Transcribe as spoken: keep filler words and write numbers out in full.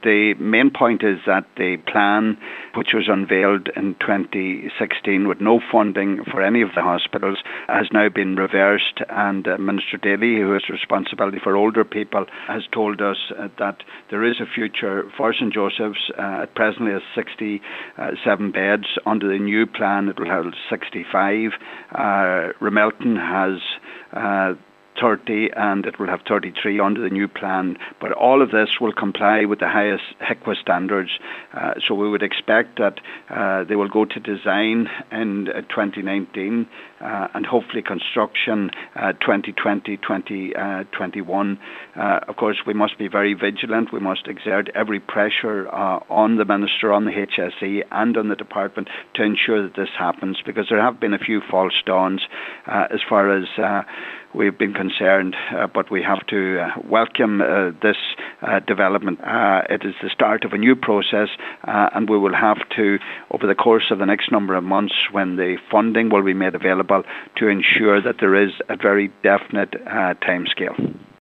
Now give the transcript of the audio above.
the main point is that the plan, which was unveiled in twenty sixteen with no funding for any of the hospitals, has now been reversed, and uh, Minister Daly, who has responsibility for older people, has told us uh, that there is a future for St Joseph's. Uh, it presently has sixty-seven beds. Under the new plan, it will have sixty-five. Uh, Ramelton has uh, thirty, and it will have thirty-three under the new plan. But all of this will comply with the highest H I C W A standards. Uh, so we would expect that uh, they will go to design in uh, twenty nineteen uh, and hopefully construction uh, twenty twenty, twenty twenty-one. Uh, of course, we must be very vigilant. We must exert every pressure uh, on the Minister, on the H S E and on the department to ensure that this happens, because there have been a few false dawns uh, as far as uh, we've been concerned, uh, but we have to uh, welcome uh, this uh, development. Uh, it is the start of a new process, uh, and we will have to, over the course of the next number of months, when the funding will be made available, to ensure that there is a very definite uh, timescale.